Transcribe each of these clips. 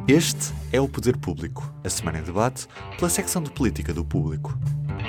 Este é o Poder Público, a semana em debate pela secção de Política do Público.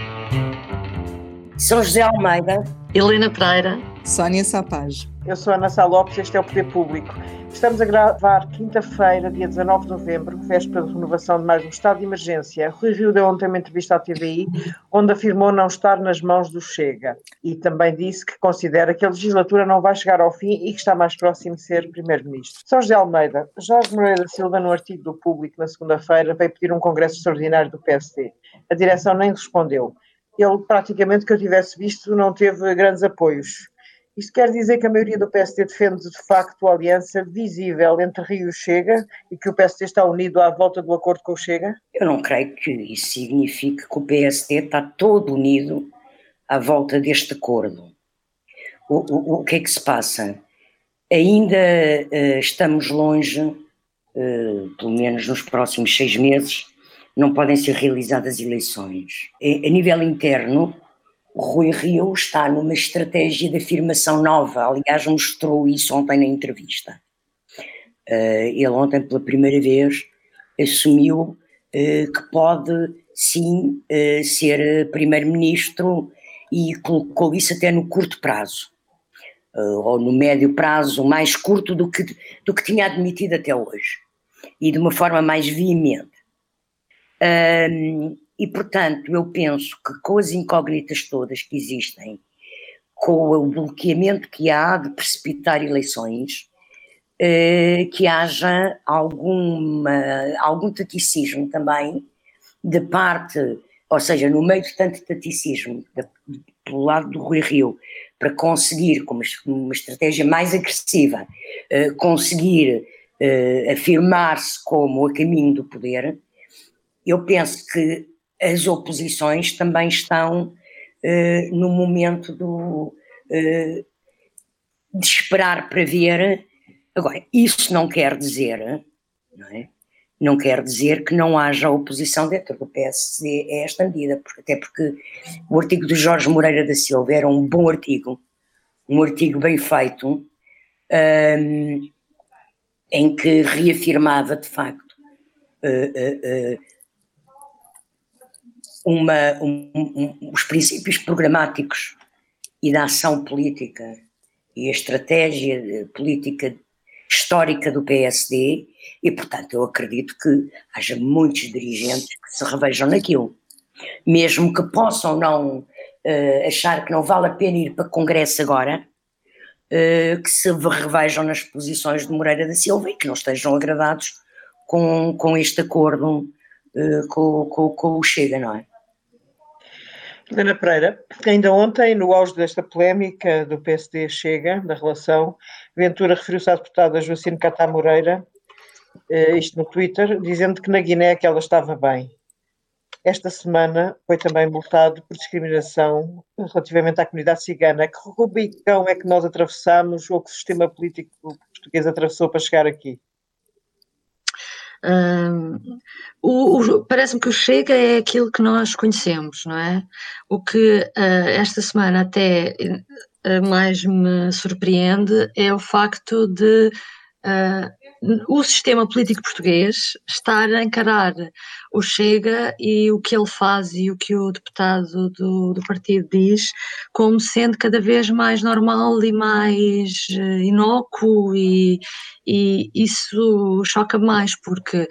São José Almeida, Helena Pereira, Sónia Sapage. Eu sou Ana Sá Lopes, este é o Poder Público. Estamos a gravar quinta-feira, dia 19 de novembro, véspera de renovação de mais um estado de emergência. Rui Rio deu ontem uma entrevista à TVI, onde afirmou não estar nas mãos do Chega. E também disse que considera que a legislatura não vai chegar ao fim e que está mais próximo de ser primeiro-ministro. São José Almeida, Jorge Moreira da Silva, no artigo do Público na segunda-feira, veio pedir um congresso extraordinário do PSD. A direção nem respondeu. Ele, praticamente, que eu tivesse visto, não teve grandes apoios. Isto quer dizer que a maioria do PSD defende, de facto, a aliança visível entre Rio e Chega e que o PSD está unido à volta do acordo com o Chega? Eu não creio que isso signifique que o PSD está todo unido à volta deste acordo. O que é que se passa? Ainda estamos longe, pelo menos nos próximos 6 meses, não podem ser realizadas eleições. A nível interno, o Rui Rio está numa estratégia de afirmação nova, aliás mostrou isso ontem na entrevista. Ele ontem pela primeira vez assumiu que pode sim ser primeiro-ministro e colocou isso até no curto prazo, ou no médio prazo, mais curto do que tinha admitido até hoje, e de uma forma mais veemente. E, portanto, eu penso que com as incógnitas todas que existem, com o bloqueamento que há de precipitar eleições, que haja algum taticismo também de parte, ou seja, no meio de tanto taticismo pelo lado do Rui Rio, para conseguir, com uma estratégia mais agressiva, conseguir afirmar-se como a caminho do poder. Eu penso que as oposições também estão no momento de esperar para ver. Agora, isso não quer dizer, não é? Não quer dizer que não haja oposição dentro do PSD a esta medida, até porque o artigo de Jorge Moreira da Silva era um bom artigo, um artigo bem feito, em que reafirmava de facto os princípios programáticos e da ação política e a estratégia política histórica do PSD e, portanto, eu acredito que haja muitos dirigentes que se revejam naquilo, mesmo que possam não achar que não vale a pena ir para Congresso agora, que se revejam nas posições de Moreira da Silva e que não estejam agradados com este acordo com o Chega, não é? Helena Pereira, ainda ontem, no auge desta polémica do PSD-Chega, da relação, Ventura referiu-se à deputada Joacine Cattá Moreira, isto no Twitter, dizendo que na Guiné que ela estava bem. Esta semana foi também multado por discriminação relativamente à comunidade cigana. Que rubicão é que nós atravessamos ou que o sistema político português atravessou para chegar aqui? Parece-me que o Chega é aquilo que nós conhecemos, não é? O que esta semana até mais me surpreende é o facto de o sistema político português estar a encarar o Chega e o que ele faz e o que o deputado do partido diz como sendo cada vez mais normal e mais inócuo e isso choca mais porque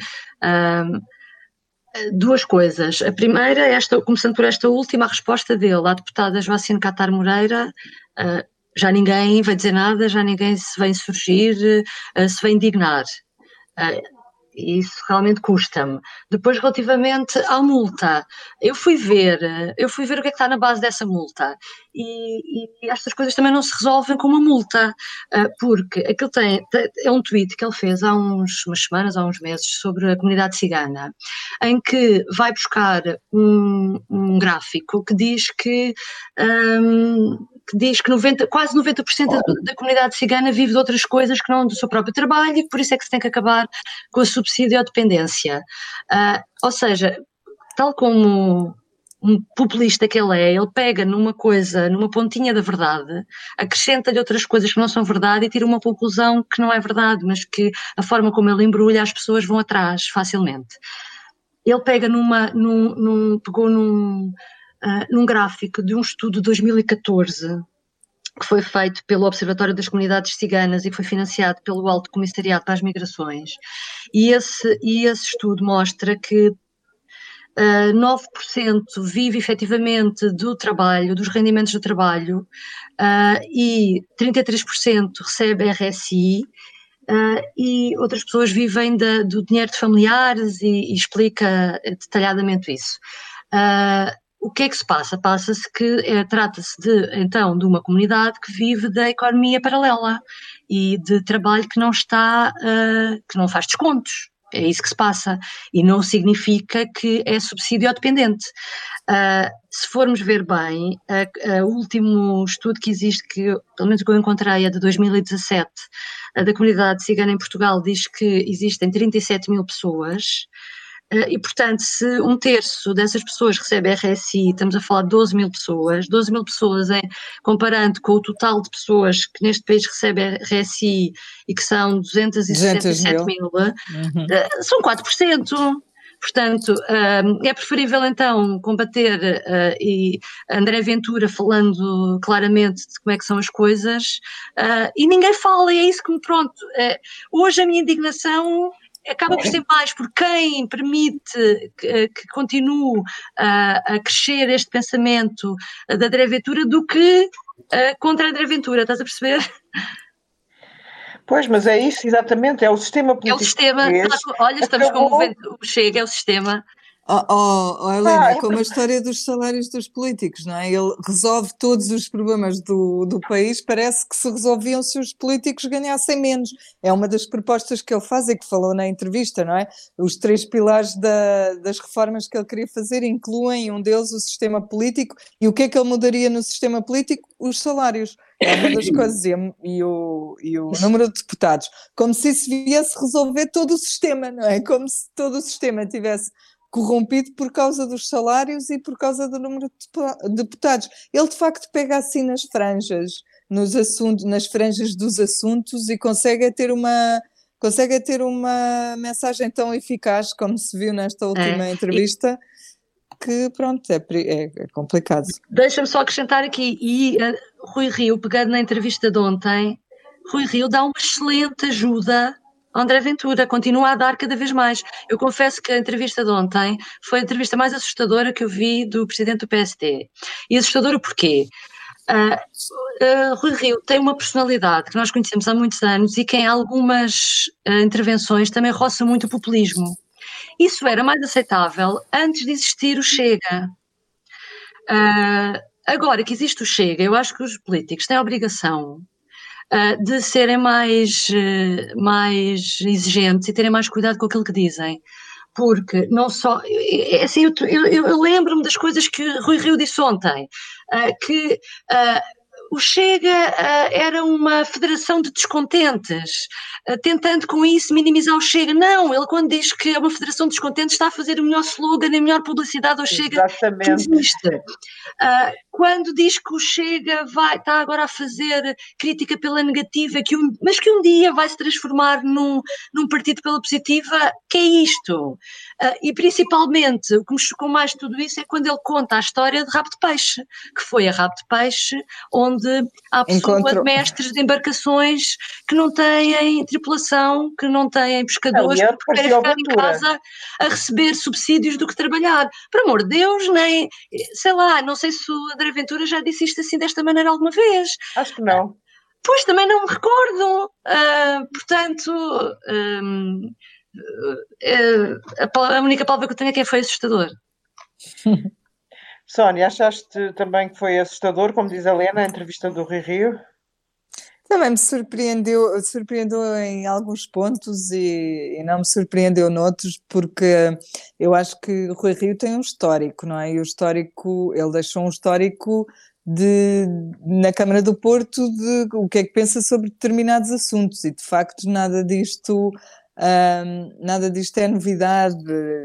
duas coisas. A primeira, começando por esta última, a resposta dele à deputada Joacine Cattá Moreira, já ninguém vai dizer nada, já ninguém se vem surgir, se vem indignar. Isso realmente custa-me. Depois, relativamente à multa, eu fui ver o que é que está na base dessa multa e estas coisas também não se resolvem com uma multa, porque aquilo é um tweet que ele fez há umas semanas, há uns meses, sobre a comunidade cigana, em que vai buscar um gráfico que diz que quase 90% da comunidade cigana vive de outras coisas que não do seu próprio trabalho e que por isso é que se tem que acabar com a subsídio-dependência. Ou seja, tal como um populista que ele pega numa coisa, numa pontinha da verdade, acrescenta-lhe outras coisas que não são verdade e tira uma conclusão que não é verdade, mas que a forma como ele embrulha as pessoas vão atrás facilmente. Ele pega pegou num gráfico de um estudo de 2014 que foi feito pelo Observatório das Comunidades Ciganas e foi financiado pelo Alto Comissariado para as Migrações, e esse estudo mostra que 9% vive efetivamente do trabalho, dos rendimentos do trabalho, e 33% recebe RSI, e outras pessoas vivem do dinheiro de familiares e explica detalhadamente isso. O que é que se passa? Passa-se que trata-se então de uma comunidade que vive da economia paralela e de trabalho que não faz descontos. É isso que se passa, e não significa que é subsídio dependente. Se formos ver bem, o último estudo que existe, que pelo menos que eu encontrei é de 2017, da comunidade cigana em Portugal, diz que existem 37 mil pessoas, e portanto se um terço dessas pessoas recebe RSI, estamos a falar de 12 mil pessoas, comparando com o total de pessoas que neste país recebem RSI e que são 267 mil, são 4%. Portanto, é preferível então combater, e André Ventura falando claramente de como é que são as coisas, e ninguém fala, e é isso que me hoje a minha indignação acaba por ser mais por quem permite que continue a crescer este pensamento da André Ventura do que contra a André Ventura, estás a perceber? Pois, mas é isso, exatamente, é o sistema político. É o sistema, olha, estamos como o Chega, é o sistema. Helena, é como a história dos salários dos políticos, não é? Ele resolve todos os problemas do país, parece que se resolviam se os políticos ganhassem menos. É uma das propostas que ele faz e que falou na entrevista, não é? Os 3 pilares das reformas que ele queria fazer incluem um deles o sistema político, e o que é que ele mudaria no sistema político? Os salários. É uma das coisas, e o número de deputados. Como se isso viesse resolver todo o sistema, não é? Como se todo o sistema tivesse corrompido por causa dos salários e por causa do número de deputados. Ele, de facto, pega assim nas franjas, nas franjas dos assuntos, e consegue ter uma mensagem tão eficaz, como se viu nesta última entrevista, que pronto, é complicado. Deixa-me só acrescentar aqui, Rui Rio, pegando na entrevista de ontem, Rui Rio dá uma excelente ajuda a André Ventura, continua a dar cada vez mais. Eu confesso que a entrevista de ontem foi a entrevista mais assustadora que eu vi do presidente do PSD. E assustadora porquê? Rui Rio tem uma personalidade que nós conhecemos há muitos anos e que em algumas intervenções também roça muito o populismo. Isso era mais aceitável antes de existir o Chega. Agora que existe o Chega, eu acho que os políticos têm a obrigação de serem mais exigentes e terem mais cuidado com aquilo que dizem. Porque não só... Assim, eu lembro-me das coisas que Rui Rio disse ontem, que o Chega era uma federação de descontentes, tentando com isso minimizar o Chega. Não, ele quando diz que é uma federação de descontentes está a fazer o melhor slogan, a melhor publicidade ao Chega que existe. Quando diz que o Chega está agora a fazer crítica pela negativa, mas que um dia vai se transformar num partido pela positiva, que é isto? E principalmente, o que me chocou mais de tudo isso é quando ele conta a história de Rabo de Peixe, que foi a Rabo de Peixe, onde há pessoas, mestres de embarcações que não têm tripulação, que não têm pescadores, que querem ficar em casa a receber subsídios do que trabalhar. Por amor de Deus, nem, sei lá, não sei se o André Ventura já disse isto assim desta maneira alguma vez. Acho que não. Pois, também não me recordo. Portanto, a única palavra que eu tenho aqui foi assustador. Sónia, achaste também que foi assustador, como diz a Helena, a entrevista do Rui Rio? Também me surpreendeu em alguns pontos e não me surpreendeu noutros, porque eu acho que Rui Rio tem um histórico, não é? E o histórico, ele deixou um histórico na Câmara do Porto de o que é que pensa sobre determinados assuntos, e de facto nada disto Nada disto é novidade.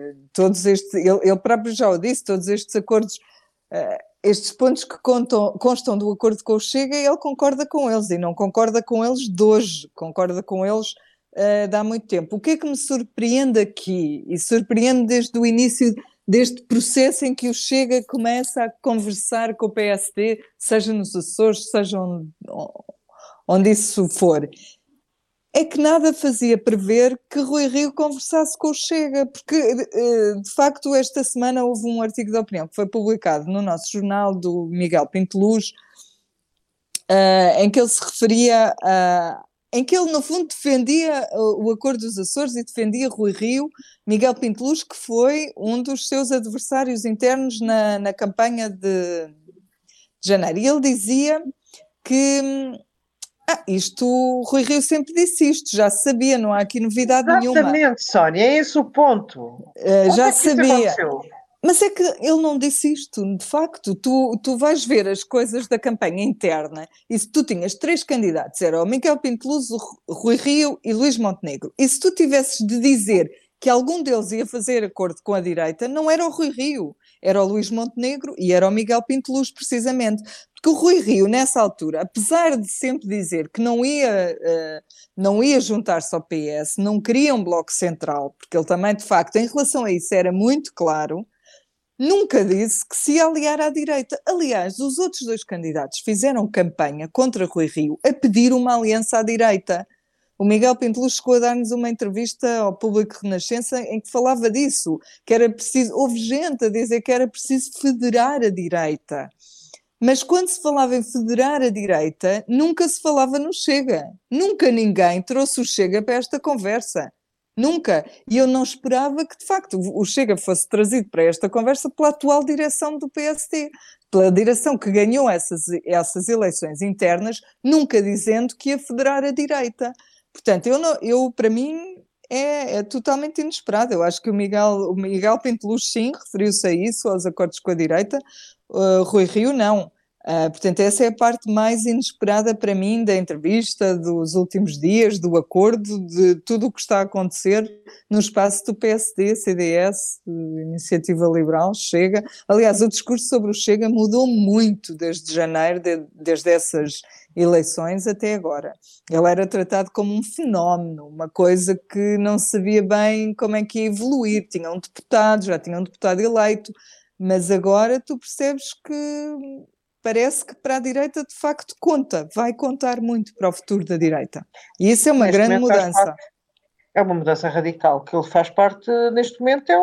Ele próprio já o disse, todos estes acordos, estes pontos que constam do acordo com o Chega, ele concorda com eles, e não concorda com eles de hoje, concorda com eles de há muito tempo. O que é que me surpreende aqui, e surpreende desde o início deste processo em que o Chega começa a conversar com o PSD, seja nos Açores, seja onde isso for, é que nada fazia prever que Rui Rio conversasse com o Chega, porque de facto esta semana houve um artigo de opinião que foi publicado no nosso jornal do Miguel Pinteluz, em que ele se referia em que ele no fundo defendia o acordo dos Açores e defendia Rui Rio, Miguel Pinteluz, que foi um dos seus adversários internos na campanha de janeiro, e ele dizia que Rui Rio sempre disse isto, já sabia, não há aqui novidade nenhuma. Exatamente, Sónia, é esse o ponto. Já sabia. Mas é que ele não disse isto, de facto. Tu vais ver as coisas da campanha interna, e se tu tinhas 3 candidatos, era o Miguel Pinteluz, o Rui Rio e Luís Montenegro, e se tu tivesses de dizer que algum deles ia fazer acordo com a direita, não era o Rui Rio, era o Luís Montenegro e era o Miguel Pinteluz, precisamente. Porque o Rui Rio, nessa altura, apesar de sempre dizer que não ia juntar-se ao PS, não queria um bloco central, porque ele também, de facto, em relação a isso era muito claro, nunca disse que se ia aliar à direita. Aliás, os outros 2 candidatos fizeram campanha contra Rui Rio a pedir uma aliança à direita. O Miguel Pinteluz chegou a dar-nos uma entrevista ao Público Renascença em que falava disso, que era preciso, houve gente a dizer que era preciso federar a direita. Mas quando se falava em federar a direita, nunca se falava no Chega. Nunca ninguém trouxe o Chega para esta conversa. Nunca. E eu não esperava que, de facto, o Chega fosse trazido para esta conversa pela atual direção do PSD, pela direção que ganhou essas eleições internas, nunca dizendo que ia federar a direita. Portanto, para mim, é totalmente inesperado. Eu acho que o Miguel Pinteluz, sim, referiu-se a isso, aos acordos com a direita. Rui Rio, não. Portanto, essa é a parte mais inesperada para mim da entrevista, dos últimos dias, do acordo, de tudo o que está a acontecer no espaço do PSD, CDS, Iniciativa Liberal, Chega. Aliás, o discurso sobre o Chega mudou muito desde janeiro, desde essas eleições até agora. Ele era tratado como um fenómeno, uma coisa que não se sabia bem como é que ia evoluir. Já tinha um deputado eleito, mas agora tu percebes que parece que para a direita de facto vai contar muito para o futuro da direita. E isso é uma grande mudança. É uma mudança radical, que ele faz parte, neste momento,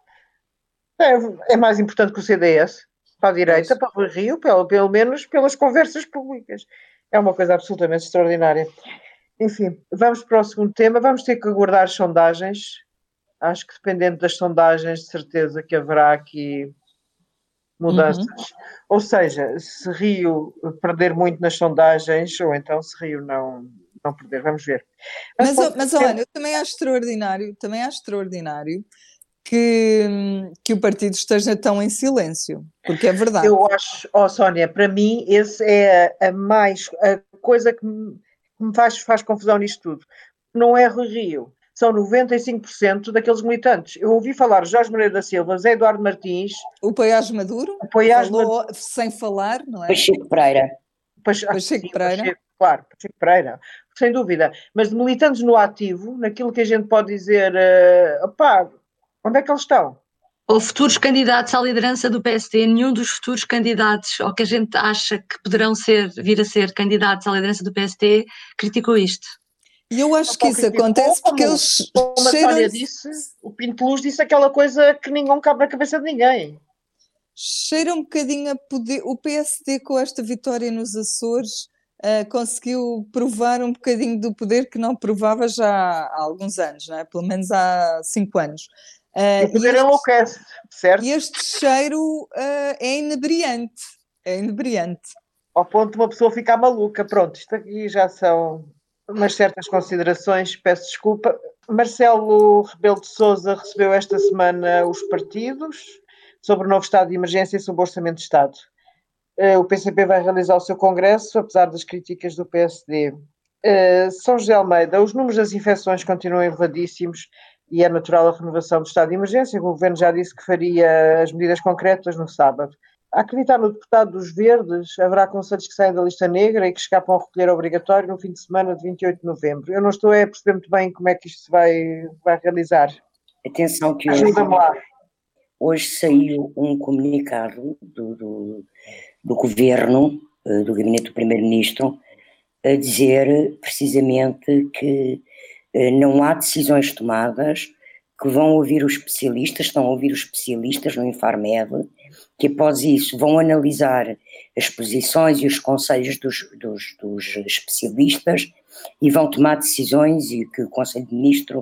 é mais importante que o CDS, para a direita, para o Rio, pelo menos pelas conversas públicas. É uma coisa absolutamente extraordinária. Enfim, vamos para o segundo tema, vamos ter que aguardar as sondagens. Acho que dependendo das sondagens, de certeza que haverá aqui mudanças. Ou seja, se Rio perder muito nas sondagens, ou então se Rio não perder, vamos ver. Mas olha, eu também acho extraordinário que o partido esteja tão em silêncio, porque é verdade. Eu acho, Sónia, para mim, esse é a coisa que me faz confusão nisto tudo. Não é Rui Rio. São 95% daqueles militantes. Eu ouvi falar Jorge Moreira da Silva, Zé Eduardo Martins... O Paiás Maduro, falou sem falar, não é? Pacheco Pereira. Pacheco Pereira. Claro, Pacheco Pereira, sem dúvida. Mas de militantes no ativo, naquilo que a gente pode dizer, onde é que eles estão? Ou futuros candidatos à liderança do PSD, nenhum dos futuros candidatos, ou que a gente acha que poderão vir a ser candidatos à liderança do PSD, criticou isto. E eu acho que isso acontece porque eles como a Sónia disse, o Pinteluz disse aquela coisa que ninguém cabe na cabeça de ninguém. Cheira um bocadinho a poder. O PSD, com esta vitória nos Açores, conseguiu provar um bocadinho do poder que não provava já há alguns anos, não é? Pelo menos há 5 anos. O poder enlouquece, certo? E este cheiro é inebriante. É inebriante. Ao ponto de uma pessoa ficar maluca. Pronto, isto aqui já são umas certas considerações, peço desculpa. Marcelo Rebelo de Sousa recebeu esta semana os partidos sobre o novo estado de emergência e sobre o orçamento de Estado. O PCP vai realizar o seu congresso, apesar das críticas do PSD. São José Almeida, os números das infecções continuam elevadíssimos e é natural a renovação do estado de emergência. O Governo já disse que faria as medidas concretas no sábado. A acreditar no deputado dos Verdes, haverá conselhos que saem da lista negra e que escapam ao recolher obrigatório no fim de semana de 28 de novembro. Eu não estou a perceber muito bem como é que isto se vai realizar. Atenção que Ajuda-me lá. Hoje saiu um comunicado do Governo, do Gabinete do Primeiro-Ministro, a dizer precisamente que não há decisões tomadas, que vão ouvir os especialistas, estão a ouvir os especialistas no Infarmed, que após isso vão analisar as posições e os conselhos dos especialistas e vão tomar decisões, e que o Conselho de Ministros,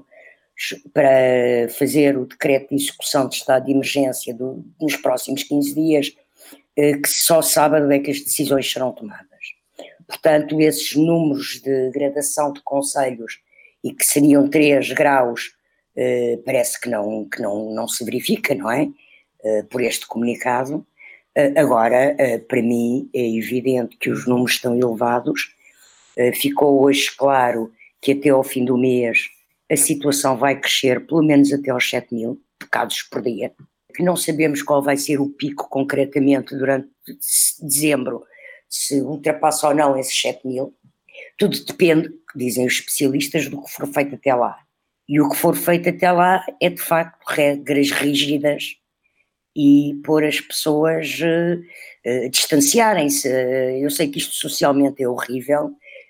para fazer o decreto de execução de estado de emergência nos próximos 15 dias, que só sábado é que as decisões serão tomadas. Portanto, esses números de gradação de conselhos, e que seriam 3 graus, parece que não se verifica, não é? Por este comunicado. Agora, para mim, é evidente que os números estão elevados. Ficou hoje claro que até ao fim do mês a situação vai crescer pelo menos até aos 7.000 casos por dia, que não sabemos qual vai ser o pico concretamente durante dezembro, se ultrapassa ou não esses 7.000. Tudo depende, dizem os especialistas, do que for feito até lá. E o que for feito até lá é, de facto, regras rígidas e pôr as pessoas distanciarem-se. Eu sei que isto socialmente é horrível,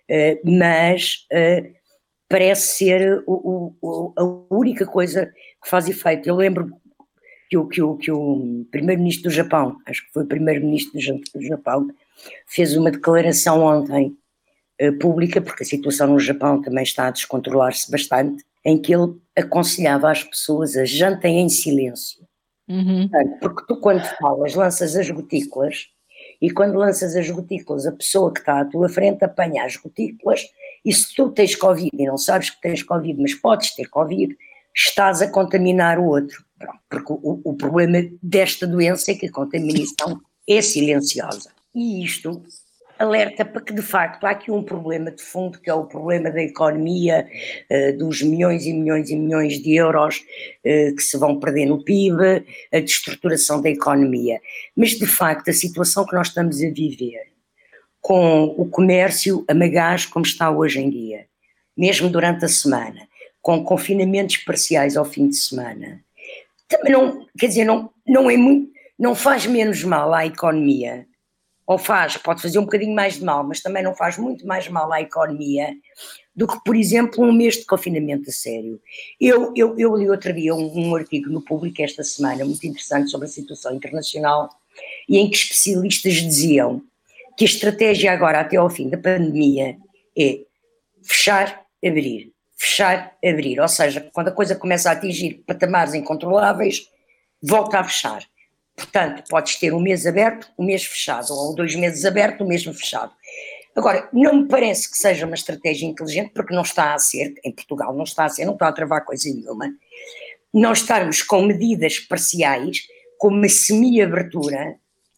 mas parece ser a única coisa que faz efeito. Eu lembro que o primeiro-ministro do Japão, acho que foi o primeiro-ministro do Japão, fez uma declaração ontem pública, porque a situação no Japão também está a descontrolar-se bastante, em que ele aconselhava as pessoas a jantem em silêncio. Porque tu, quando falas, lanças as gotículas, e quando lanças as gotículas, a pessoa que está à tua frente apanha as gotículas, e se tu tens Covid e não sabes que tens Covid, mas podes ter Covid, estás a contaminar o outro. Pronto, porque o problema desta doença é que a contaminação é silenciosa. E isto alerta para que, de facto, há aqui um problema de fundo, que é o problema da economia, dos milhões e milhões e milhões de euros que se vão perder no PIB, a destruturação da economia. Mas, de facto, a situação que nós estamos a viver, com o comércio a magás como está hoje em dia, mesmo durante a semana, com confinamentos parciais ao fim de semana, também não, quer dizer, não é muito, não faz menos mal à economia, ou pode fazer um bocadinho mais de mal, mas também não faz muito mais mal à economia do que, por exemplo, um mês de confinamento a sério. Eu li outro dia um artigo no Público esta semana, muito interessante, sobre a situação internacional, e em que especialistas diziam que a estratégia agora, até ao fim da pandemia, é fechar, abrir, ou seja, quando a coisa começa a atingir patamares incontroláveis, volta a fechar. Portanto, podes ter um mês aberto, um mês fechado, ou 2 meses aberto, um mês fechado. Agora, não me parece que seja uma estratégia inteligente, porque não está a ser, em Portugal não está a travar coisa nenhuma, nós estarmos com medidas parciais, com uma semi-abertura,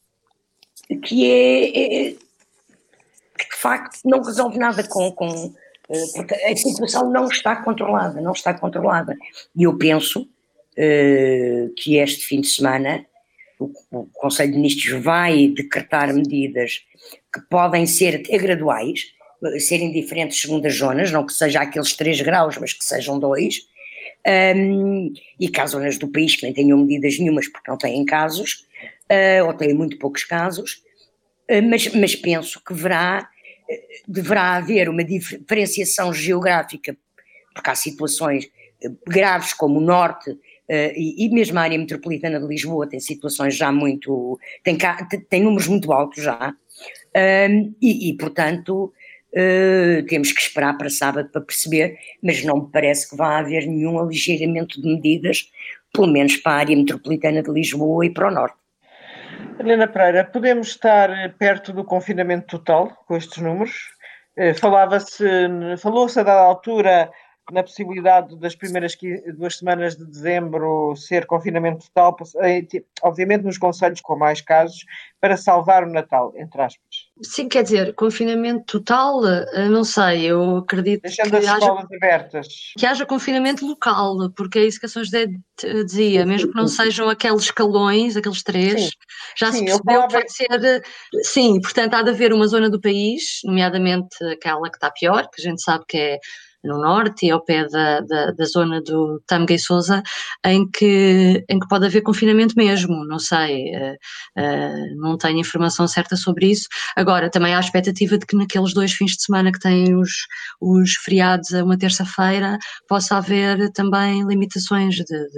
que de facto não resolve nada porque a situação não está controlada. E eu penso que este fim de semana o Conselho de Ministros vai decretar medidas que podem ser até graduais, serem diferentes segundo as zonas, não que seja aqueles 3 graus, mas que sejam 2, e que há zonas do país que nem tenham medidas nenhumas porque não têm casos, ou têm muito poucos casos, mas penso que deverá haver uma diferenciação geográfica, porque há situações graves como o Norte, e mesmo a área metropolitana de Lisboa tem situações já tem números muito altos já, e portanto temos que esperar para sábado para perceber, mas não me parece que vá haver nenhum aligeiramento de medidas, pelo menos para a área metropolitana de Lisboa e para o Norte. Helena Pereira, podemos estar perto do confinamento total com estes números? Falou-se a dada altura na possibilidade das primeiras 2 semanas de dezembro ser confinamento total, obviamente nos concelhos com mais casos, para salvar o Natal, entre aspas. Sim, quer dizer, confinamento total, não sei, eu acredito deixando as escolas abertas. Que haja confinamento local, porque é isso que a São José dizia, mesmo que não sejam aqueles escalões, aqueles 3, já se percebeu que vai ser... Sim, portanto há de haver uma zona do país, nomeadamente aquela que está pior, que a gente sabe que é no norte e ao pé da zona do Tâmega e Sousa, em que pode haver confinamento mesmo, não sei, não tenho informação certa sobre isso. Agora, também há a expectativa de que naqueles 2 fins de semana que têm os feriados a uma terça-feira, possa haver também limitações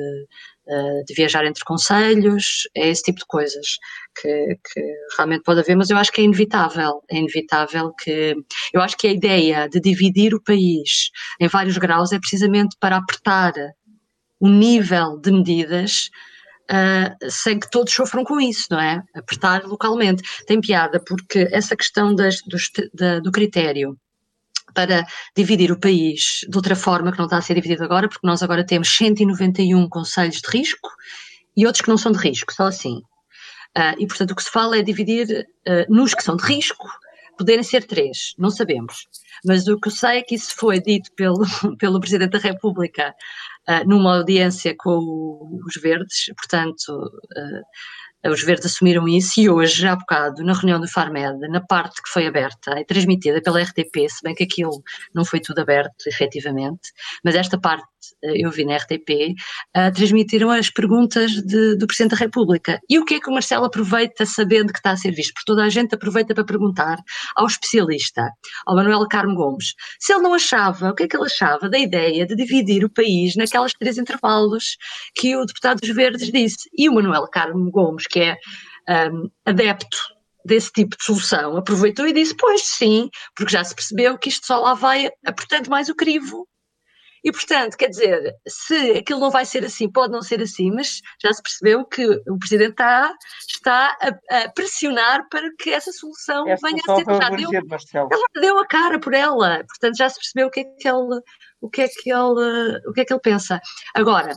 de viajar entre concelhos, é esse tipo de coisas que realmente pode haver, mas eu acho que é inevitável que, eu acho que a ideia de dividir o país em vários graus é precisamente para apertar o nível de medidas sem que todos sofram com isso, não é? Apertar localmente. Tem piada porque essa questão do critério para dividir o país de outra forma que não está a ser dividido agora, porque nós agora temos 191 concelhos de risco e outros que não são de risco, só assim. E, portanto, o que se fala é dividir nos que são de risco, poderem ser 3, não sabemos. Mas o que eu sei é que isso foi dito pelo Presidente da República numa audiência com os Verdes, portanto... Os Verdes assumiram isso e hoje, há bocado, na reunião do Farmed, na parte que foi aberta e transmitida pela RTP, se bem que aquilo não foi tudo aberto, efetivamente, mas esta parte eu vi na RTP, transmitiram as perguntas do Presidente da República. E o que é que o Marcelo aproveita sabendo que está a ser visto? Porque toda a gente aproveita para perguntar ao especialista, ao Manuel Carmo Gomes, se ele não achava, o que é que ele achava da ideia de dividir o país naquelas 3 intervalos que o deputado dos Verdes disse. E o Manuel Carmo Gomes, que é adepto desse tipo de solução, aproveitou e disse, pois sim, porque já se percebeu que isto só lá vai apertando mais o crivo. E, portanto, quer dizer, se aquilo não vai ser assim, pode não ser assim, mas já se percebeu que o Presidente está a pressionar para que essa solução venha a ser. Ela deu a cara por ela, portanto já se percebeu o que é que ele pensa. Agora,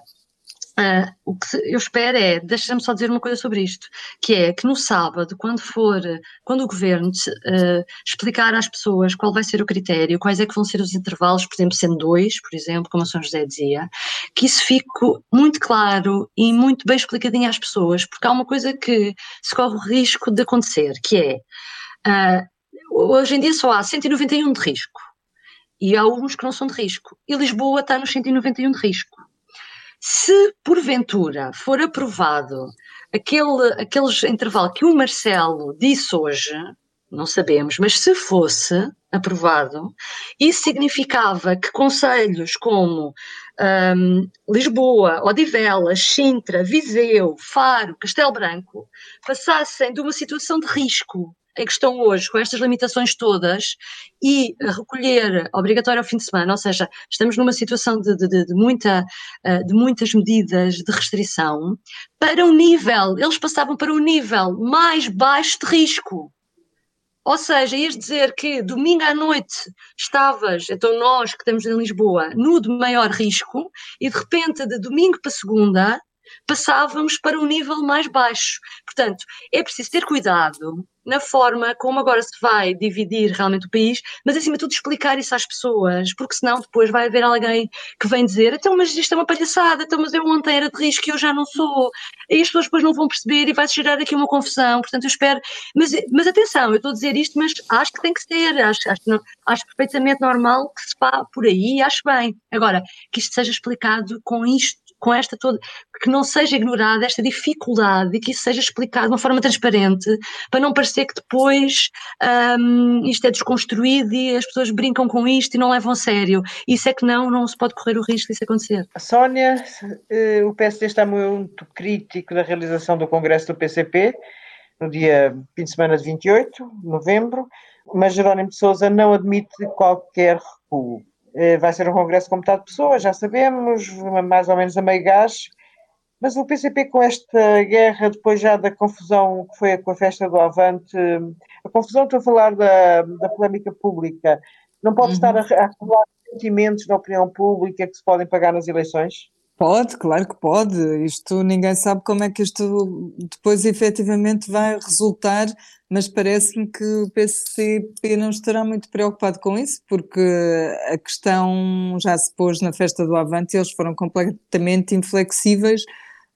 o que eu espero é, deixa-me só dizer uma coisa sobre isto, que é que no sábado, quando o Governo explicar às pessoas qual vai ser o critério, quais é que vão ser os intervalos, por exemplo, sendo 2, por exemplo, como a São José dizia, que isso fique muito claro e muito bem explicadinho às pessoas, porque há uma coisa que se corre o risco de acontecer, que é, hoje em dia só há 191 de risco, e há alguns que não são de risco, e Lisboa está nos 191 de risco. Se, porventura, for aprovado aqueles intervalos que o Marcelo disse hoje, não sabemos, mas se fosse aprovado, isso significava que concelhos como Lisboa, Odivelas, Sintra, Viseu, Faro, Castelo Branco, passassem de uma situação de risco em que estão hoje, com estas limitações todas, e recolher obrigatório ao fim de semana, ou seja, estamos numa situação de muitas medidas de restrição, eles passavam para um nível mais baixo de risco. Ou seja, ias dizer que domingo à noite estavas, então nós que estamos em Lisboa, no de maior risco, e de repente de domingo para segunda passávamos para um nível mais baixo. Portanto, é preciso ter cuidado na forma como agora se vai dividir realmente o país, mas acima de tudo explicar isso às pessoas, porque senão depois vai haver alguém que vem dizer, então mas isto é uma palhaçada, então mas eu ontem era de risco e eu já não sou, e as pessoas depois não vão perceber e vai-se gerar aqui uma confusão, portanto eu espero, mas atenção, eu estou a dizer isto, mas acho que tem que ser, acho perfeitamente normal que se vá por aí, acho bem. Agora, que isto seja explicado com esta toda, que não seja ignorada esta dificuldade e que isso seja explicado de uma forma transparente, para não parecer que depois isto é desconstruído e as pessoas brincam com isto e não levam a sério. Isso é que não se pode correr o risco disso acontecer. Sónia, o PSD está muito crítico da realização do Congresso do PCP, no dia fim de semana de 28 de novembro, mas Jerónimo de Sousa não admite qualquer recuo. Vai ser um congresso com metade de pessoas, já sabemos, mais ou menos a meio gás, mas o PCP com esta guerra, depois já da confusão que foi com a festa do Avante, a confusão, estou a falar da polémica pública, não pode estar a acumular sentimentos da opinião pública que se podem pagar nas eleições? Pode, claro que pode. Isto ninguém sabe como é que isto depois efetivamente vai resultar, mas parece-me que o PCP não estará muito preocupado com isso, porque a questão já se pôs na festa do Avante e eles foram completamente inflexíveis,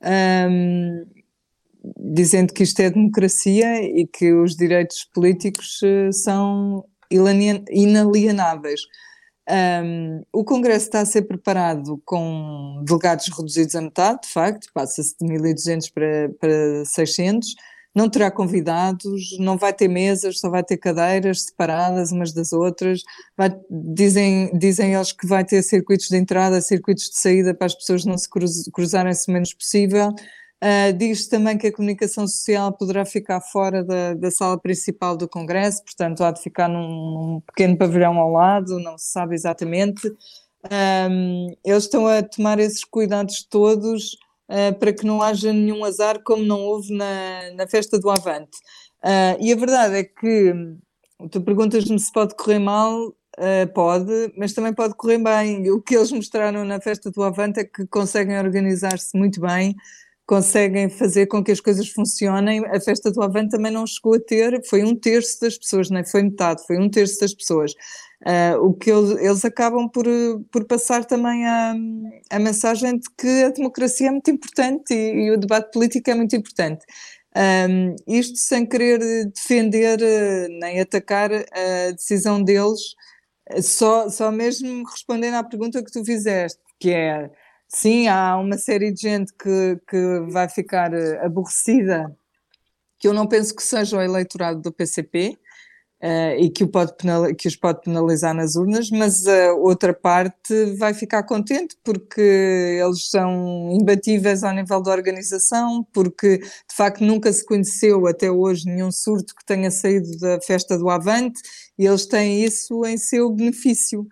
dizendo que isto é democracia e que os direitos políticos são inalienáveis. O Congresso está a ser preparado com delegados reduzidos a metade, de facto, passa-se de 1.200 para 600, não terá convidados, não vai ter mesas, só vai ter cadeiras separadas umas das outras, dizem eles que vai ter circuitos de entrada, circuitos de saída para as pessoas não se cruzarem-se o menos possível. Diz também que a comunicação social poderá ficar fora da sala principal do Congresso, portanto há de ficar num pequeno pavilhão ao lado, não se sabe exatamente. Eles estão a tomar esses cuidados todos para que não haja nenhum azar como não houve na festa do Avante. E a verdade é que tu perguntas-me se pode correr mal. Pode, mas também pode correr bem. O que eles mostraram na festa do Avante é que conseguem organizar-se muito bem, conseguem fazer com que as coisas funcionem. A festa do Avante também não chegou a ter, foi 1/3 das pessoas, não foi metade, foi 1/3 das pessoas. O que eles acabam por passar também a mensagem de que a democracia é muito importante e o debate político é muito importante. Isto sem querer defender nem atacar a decisão deles, só mesmo respondendo à pergunta que tu fizeste, que é... Sim, há uma série de gente que vai ficar aborrecida, que eu não penso que seja o eleitorado do PCP e que os pode penalizar nas urnas, mas a outra parte vai ficar contente porque eles são imbatíveis ao nível da organização, porque de facto nunca se conheceu até hoje nenhum surto que tenha saído da festa do Avante e eles têm isso em seu benefício.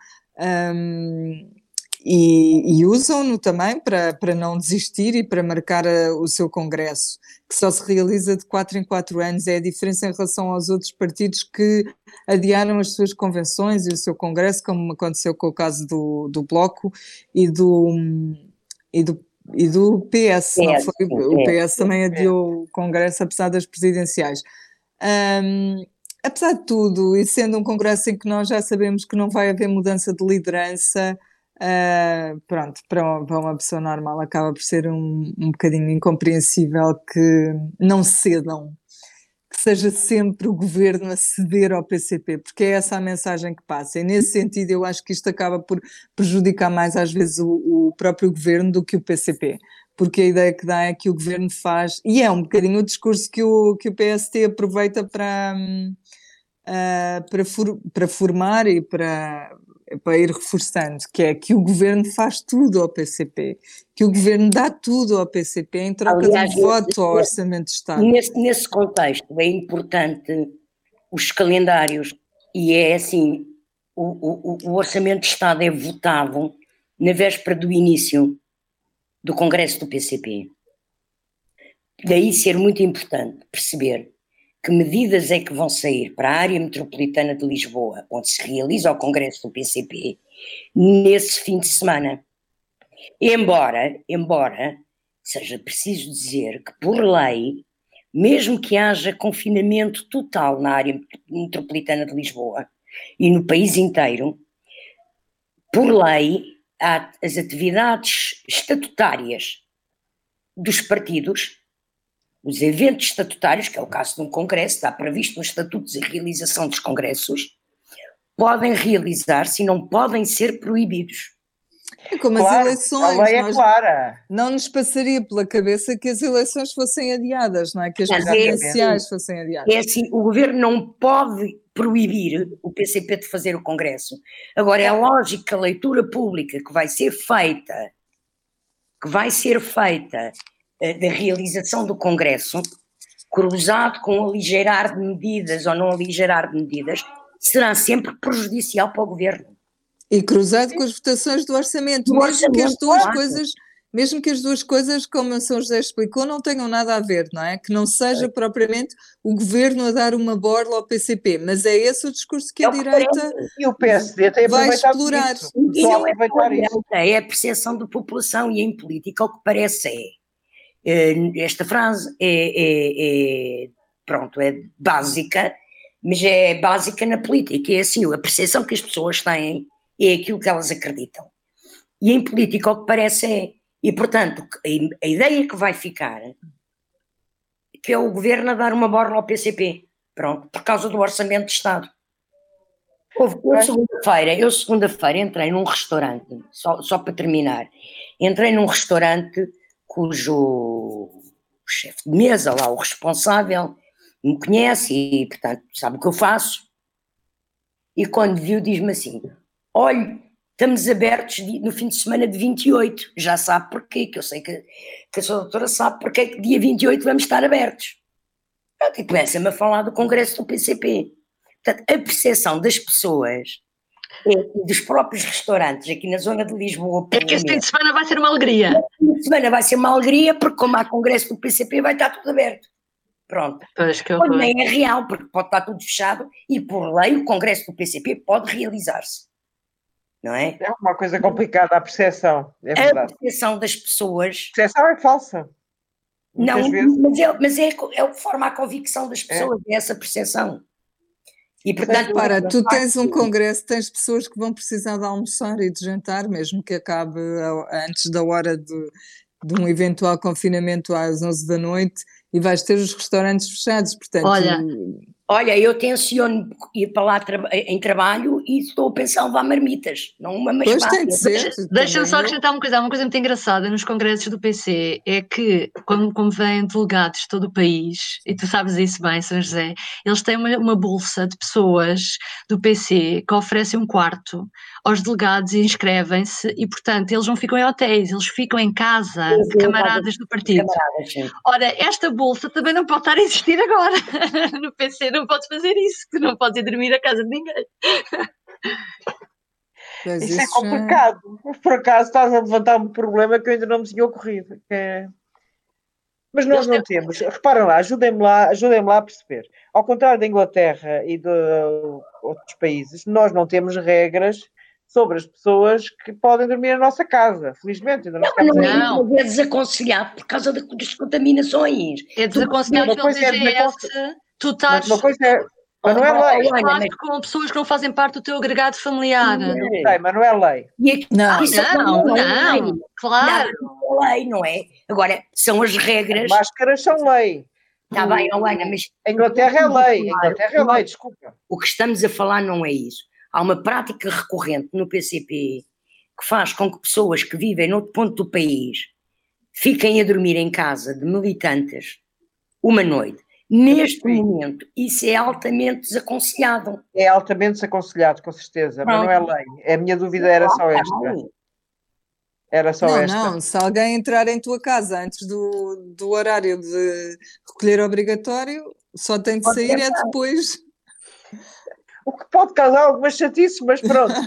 E usam-no também para não desistir e para marcar o seu congresso, que só se realiza de 4 em 4 anos. É a diferença em relação aos outros partidos que adiaram as suas convenções e o seu congresso, como aconteceu com o caso do Bloco e do PS, não foi? O PS também adiou o congresso, apesar das presidenciais. Apesar de tudo, e sendo um congresso em que nós já sabemos que não vai haver mudança de liderança, pronto, para uma pessoa normal acaba por ser um bocadinho incompreensível que não cedam, que seja sempre o governo a ceder ao PCP, porque é essa a mensagem que passa, e nesse sentido eu acho que isto acaba por prejudicar mais às vezes o próprio governo do que o PCP, porque a ideia que dá é que o governo faz, e é um bocadinho o discurso que o PST aproveita para formar e para ir reforçando, que é que o governo faz tudo ao PCP, que o governo dá tudo ao PCP em troca de voto ao Orçamento de Estado. Nesse contexto é importante os calendários, e é assim, o Orçamento de Estado é votado na véspera do início do Congresso do PCP. Daí ser muito importante perceber que medidas é que vão sair para a área metropolitana de Lisboa, onde se realiza o Congresso do PCP, nesse fim de semana. Embora seja preciso dizer que, por lei, mesmo que haja confinamento total na área metropolitana de Lisboa e no país inteiro, por lei, as atividades estatutárias dos partidos, os eventos estatutários, que é o caso de um congresso, está previsto nos estatutos a realização dos congressos, podem realizar-se e não podem ser proibidos. É como claro, as eleições. A lei é clara. Não nos passaria pela cabeça que as eleições fossem adiadas, não é? Que as presidenciais fossem adiadas. É assim, o governo não pode proibir o PCP de fazer o congresso. Agora, é lógico que a leitura pública que vai ser feita da realização do Congresso, cruzado com o aligeirar de medidas ou não aligeirar de medidas, será sempre prejudicial para o governo. E cruzado com as votações do orçamento, mesmo que as duas coisas, mesmo que as duas coisas, como a São José explicou, não tenham nada a ver, não é? Que não seja propriamente o governo a dar uma borla ao PCP, mas é esse o discurso que a direita e o PSD tem vai aproveitado explorar. isso. E Só não é aproveitar pela isso. direita, é a percepção da população, e em política o que parece esta frase pronto, é básica, mas é básica na política, é assim, a percepção que as pessoas têm é aquilo que elas acreditam. E em política o que parece e portanto a ideia que vai ficar que é o governo a dar uma borla ao PCP, pronto, por causa do orçamento de Estado. Eu segunda-feira entrei num restaurante, só para terminar, entrei num restaurante cujo chefe de mesa, lá o responsável, me conhece e, portanto, sabe o que eu faço. E quando viu, diz-me assim: olha, estamos abertos no fim de semana de 28, já sabe porquê, que eu sei que a sua doutora sabe porque é que dia 28 vamos estar abertos. E começa-me a falar do congresso do PCP. Portanto, a percepção das pessoas, dos próprios restaurantes aqui na zona de Lisboa, é que este fim de semana vai ser uma alegria. Este fim de semana vai ser uma alegria, porque como há congresso do PCP vai estar tudo aberto. Pronto. Pois, que Pois nem é real, porque pode estar tudo fechado e por lei o congresso do PCP pode realizar-se. Não é? É uma coisa complicada a percepção, é verdade. A percepção das pessoas... A percepção é falsa. Não, vezes. mas é o que forma a convicção das pessoas, é essa percepção. E portanto, para, tu tens um congresso, tens pessoas que vão precisar de almoçar e de jantar, mesmo que acabe antes da hora de um eventual confinamento às 11 da noite, e vais ter os restaurantes fechados, portanto... Olha, eu tenciono ir para lá em trabalho e estou a pensar em levar marmitas, não uma mais Pois tem de ser. Deixa-me só acrescentar uma coisa muito engraçada nos congressos do PC, é que como vêm delegados de todo o país, e tu sabes isso bem, São José, eles têm uma bolsa de pessoas do PC que oferecem um quarto aos delegados e inscrevem-se, e portanto eles não ficam em hotéis, eles ficam em casa de camaradas do partido. Ora, esta bolsa também não pode estar a existir agora no PC. Não podes fazer isso, tu não podes ir dormir à casa de ninguém. Isso é complicado. Por acaso estás a levantar um problema que eu ainda não me tinha ocorrido. Mas nós não temos. Reparem lá, ajudem-me lá a perceber. Ao contrário da Inglaterra e de outros países, nós não temos regras sobre as pessoas que podem dormir na nossa casa. Felizmente, ainda não é desaconselhado por causa das contaminações. É desaconselhado pelo DGS. Tu estás mas não é lei. Com pessoas que não fazem parte do teu agregado familiar. Não sei, mas não é lei. Não, claro. Não é lei, não é? Agora, são as regras. Máscaras são lei. Está bem, Helena, mas... A Inglaterra é lei. Desculpa. O que estamos a falar não é isso. Há uma prática recorrente no PCP que faz com que pessoas que vivem noutro ponto do país fiquem a dormir em casa de militantes uma noite. Neste momento, isso é altamente desaconselhado. É altamente desaconselhado, com certeza, mas não é lei. A minha dúvida era só esta. Era só esta. Não, se alguém entrar em tua casa antes do horário de recolher obrigatório, só tem de sair depois. O que pode causar algumas chatices, mas pronto.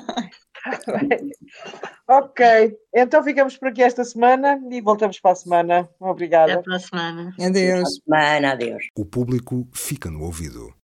Ok, então ficamos por aqui esta semana e voltamos para a semana. Obrigada. Até para a semana. Adeus. Adeus. O público fica no ouvido.